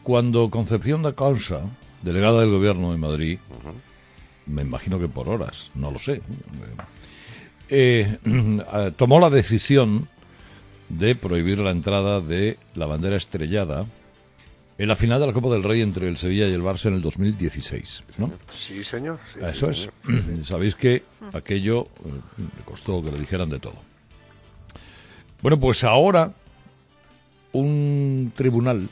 Cuando Concepción da Causa, delegada del Gobierno en Madrid, me imagino que por horas, no lo sé, tomó la decisión de prohibir la entrada de la bandera estrellada en la final de la Copa del Rey entre el Sevilla y el Barça en el 2016, ¿no? Sí, señor. Sí, eso es. Sabéis que aquello le costó que le dijeran de todo. Bueno, pues ahora un tribunal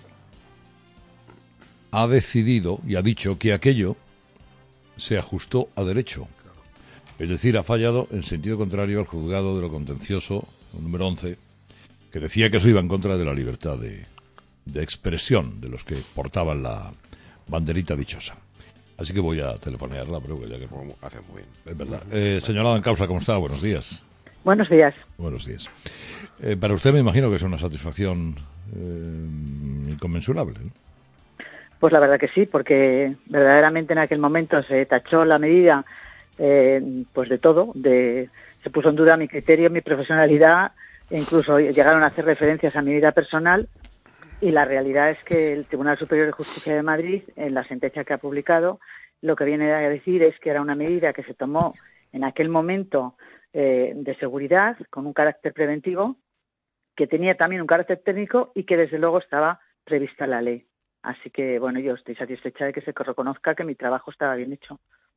ha decidido y ha dicho que aquello se ajustó a derecho. Es decir, ha fallado en sentido contrario al juzgado de lo contencioso número 11, que decía que eso iba en contra de la libertad de expresión de los que portaban la banderita dichosa. Así que voy a telefonearla, pero ya que hace muy bien. Es verdad. Señora en causa, ¿cómo está? Buenos días. Buenos días. Buenos días. Para usted me imagino que es una satisfacción inconmensurable, ¿no? Pues la verdad que sí, porque verdaderamente en aquel momento se tachó la medida pues de todo, se puso en duda mi criterio, mi profesionalidad, e incluso llegaron a hacer referencias a mi vida personal, y la realidad es que el Tribunal Superior de Justicia de Madrid, en la sentencia que ha publicado, lo que viene a decir es que era una medida que se tomó en aquel momento de seguridad, con un carácter preventivo, que tenía también un carácter técnico y que desde luego estaba prevista en la ley. Así que, bueno, yo estoy satisfecha de que se reconozca que mi trabajo estaba bien hecho.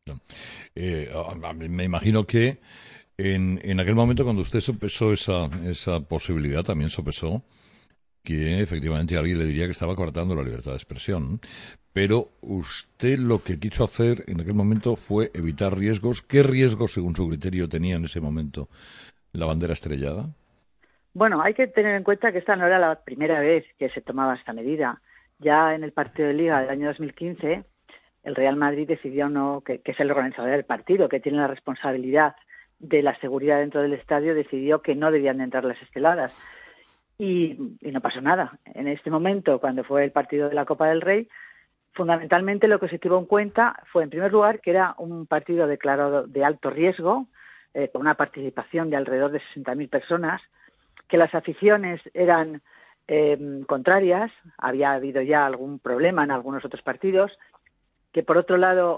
Me imagino que en aquel momento, cuando usted sopesó esa posibilidad, también sopesó que efectivamente alguien le diría que estaba cortando la libertad de expresión. Pero usted lo que quiso hacer en aquel momento fue evitar riesgos. ¿Qué riesgos, según su criterio, tenía en ese momento la bandera estrellada? Bueno, hay que tener en cuenta que esta no era la primera vez que se tomaba esta medida. Ya en el partido de Liga del año 2015, el Real Madrid decidió que es el organizador del partido, que tiene la responsabilidad de la seguridad dentro del estadio, decidió que no debían de entrar las esteladas. Y no pasó nada. En este momento, cuando fue el partido de la Copa del Rey, fundamentalmente lo que se tuvo en cuenta fue, en primer lugar, que era un partido declarado de alto riesgo, con una participación de alrededor de 60.000 personas, que las aficiones eran contrarias, había habido ya algún problema en algunos otros partidos, que por otro lado,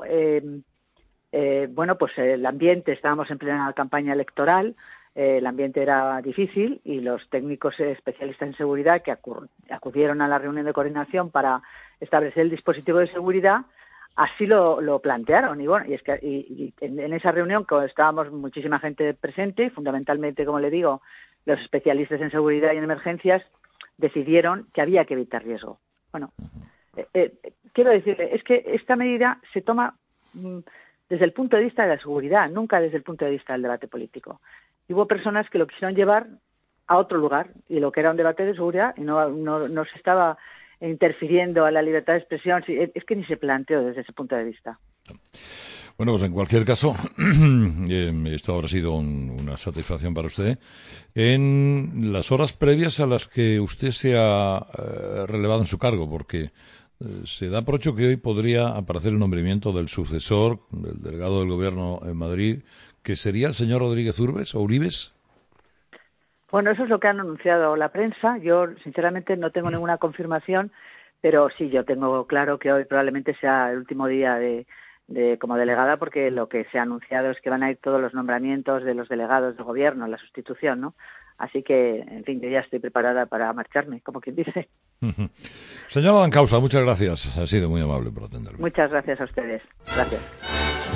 pues el ambiente, estábamos en plena campaña electoral, el ambiente era difícil y los técnicos especialistas en seguridad que acudieron a la reunión de coordinación para establecer el dispositivo de seguridad, así lo plantearon. Y bueno, y en esa reunión estábamos muchísima gente presente y fundamentalmente, como le digo, los especialistas en seguridad y en emergencias decidieron que había que evitar riesgo. Bueno, quiero decirle, es que esta medida se toma desde el punto de vista de la seguridad, nunca desde el punto de vista del debate político. Y hubo personas que lo quisieron llevar a otro lugar, y lo que era un debate de seguridad, y no se estaba interfiriendo a la libertad de expresión, es que ni se planteó desde ese punto de vista. Bueno, pues en cualquier caso, esto habrá sido una satisfacción para usted. En las horas previas a las que usted se ha relevado en su cargo, porque se da por hecho que hoy podría aparecer el nombramiento del sucesor, del delegado del Gobierno en Madrid, que sería el señor Rodríguez Urbes o Uribes. Bueno, eso es lo que han anunciado la prensa. Yo, sinceramente, no tengo ninguna confirmación, pero sí, yo tengo claro que hoy probablemente sea el último día como delegada, porque lo que se ha anunciado es que van a ir todos los nombramientos de los delegados del Gobierno, la sustitución, ¿no? Así que, en fin, yo ya estoy preparada para marcharme, como quien dice. Señora Dancausa, muchas gracias. Ha sido muy amable por atenderme. Muchas gracias a ustedes. Gracias.